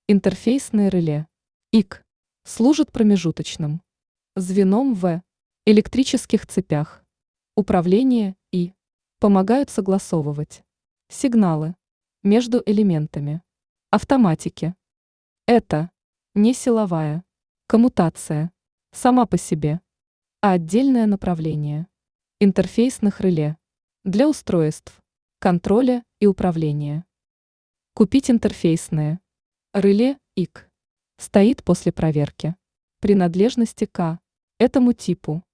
Интерфейсное реле ИК служит промежуточным звеном в электрических цепях управления и помогают согласовывать сигналы между элементами автоматики. Это не силовая коммутация сама по себе, а отдельное направление интерфейсных реле для устройств контроля и управления. Купить интерфейсное реле ИК стоит после проверки принадлежности к этому типу